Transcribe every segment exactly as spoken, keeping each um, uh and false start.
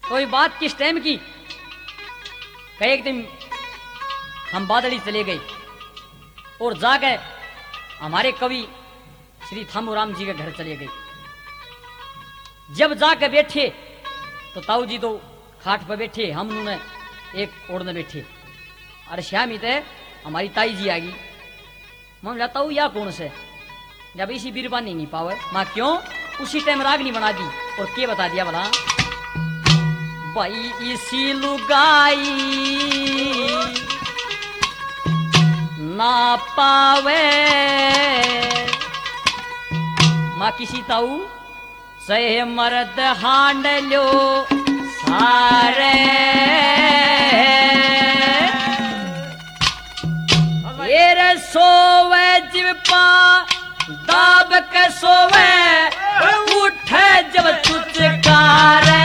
तो ये बात किस टाइम की? कई एक दिन हम बादड़ी चले गए और जाकर हमारे कवि श्री थामूराम जी के घर चले गए। जब जाकर बैठे तो ताऊ जी तो खाट पर बैठे, हम उन्होंने एक ओढ़ में बैठे। अरे श्याम ही थे, हमारी ताई जी आ गई। मैं जाता हूँ या कौन से? जब इसी बीरबानी नहीं पावे माँ, क्यों? उसी टाइम रागनी बना दी और के बता दिया भला, भाई इसी लुगाई ना पावे माँ किसी ताऊ सहे मर्द हांड लो सारे ये सोवे जीव पा दाब के सोवे उठे जब चुचकारे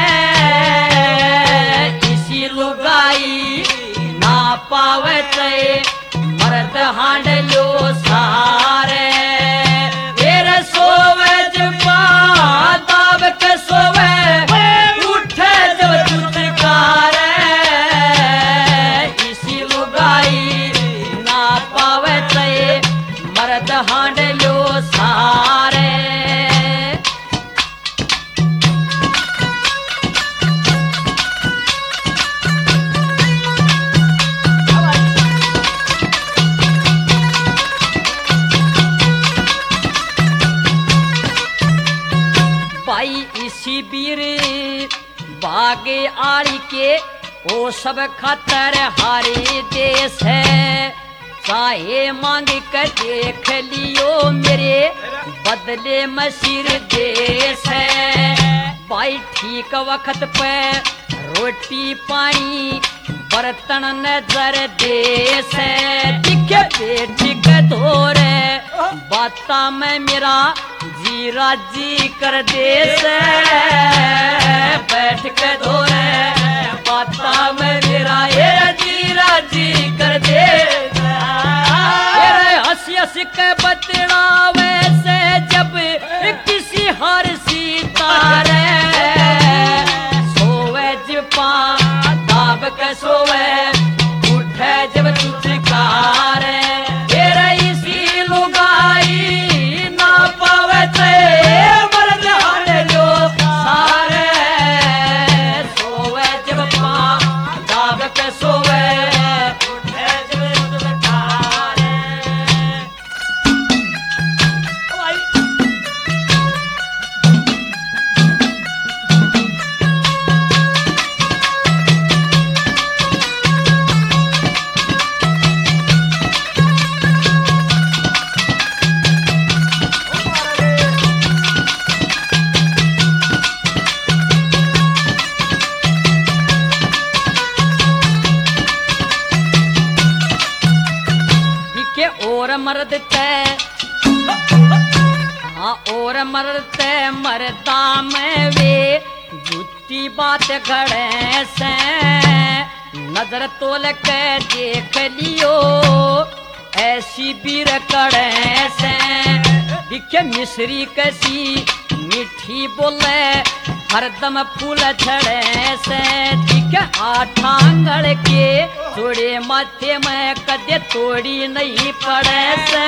इसी लुगाई ना पावे ते मर्द हांड लो सारे ये सोवे जीव पा दाब के सोवे उठे जब चुचकारे इसी लुगाई ना पावे ते मर्द हांड लो सारे। भाई इसी बीर बागे आड़ी के वो सब खतर हारे देश है, चाहे मांग कर देख लियो मेरे बदले में सिर देश है। भाई ठीक वक्त पे रोटी पानी बर्तन नजर देश है, दिखे पेट के धोरे बाता में मेरा जीरा जी कर देश है, बैठ के धोरे बाता में मेरा ये जीरा जी कर देश हंसी हंसी के बतलावे से जब किसी हर सितारे सोवे जब पा दाब के सोवे उठे जब चुचकारे तेरा इसी लुगाई ना पावे ते मर्द हांड लो सारे सोवे जब पा दाब के सोवे और मर्द ते हाँ और मर्द ते मर्दा में वे झूठी बात घड़े से नजर तोल के देख लियो ऐसी बीर कड़े से दिखे मिश्री कैसी मीठी बोले हरदम फूल छड़े से दिखे आठ आंगल के थोड़े माथे में कदे तोड़ी नहीं पड़े से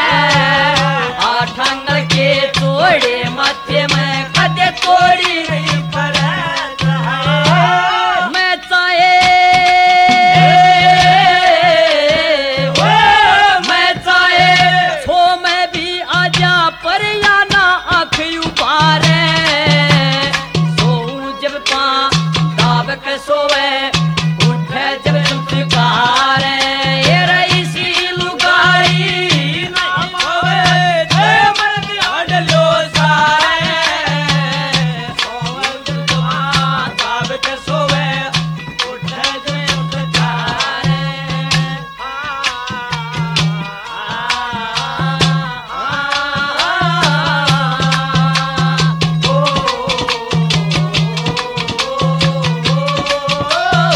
आठ आंगल के थोड़े माथे में कदे तोड़ी नहीं पड़े मैं चाहे मैं चाहे छो में भी आजा पर या ना आँख उबारे सोवे उठे जब चुचकारे ये रईसी लुगाई ना पावे ते मर्द हांड लो सारे सोवे जब दाब के सोवे उठे जब चुचकारे ओ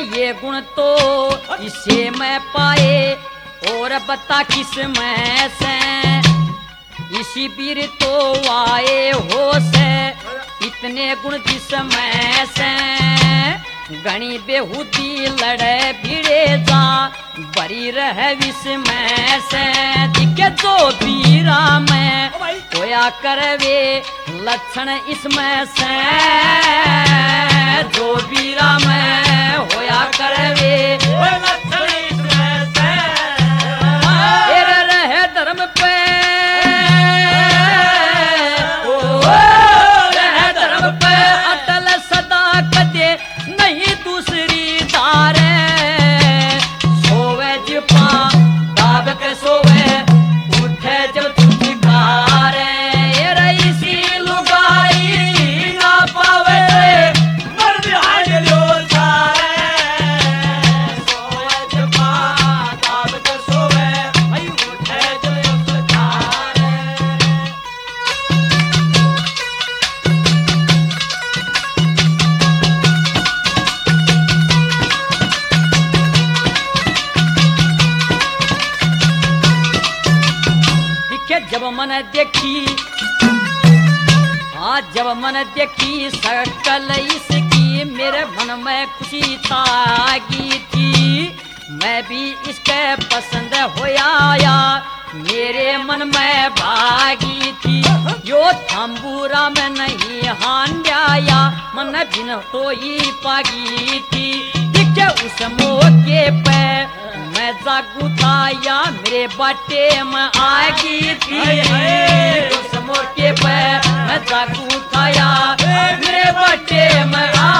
ये गुण तो इसे मैं पाए और बता किस में से इसी बीर तो आए हो से इतने गुण जिसमें से घनी बेहूदी लड़े भिड़े जा बरी रह विष में से दिखे जो बीरा में होया करवे लक्षण इसमें से जो बीरा में होया करवे लक्षण इसमें से रहे धर्म पे जब मन देखी आज जब मन देखी सकल इसकी मेरे मन में खुशी तागी थी मैं भी इसके पसंद होया मेरे मन में भागी थी यो थम्बूरा में नहीं हांड्याया मन बिन तो ही पागी थी दिखे उस मौके पे मैं जागू था या मेरे बाटे में आगी थी उस मौके पे मैं जागू था या मेरे बाटे में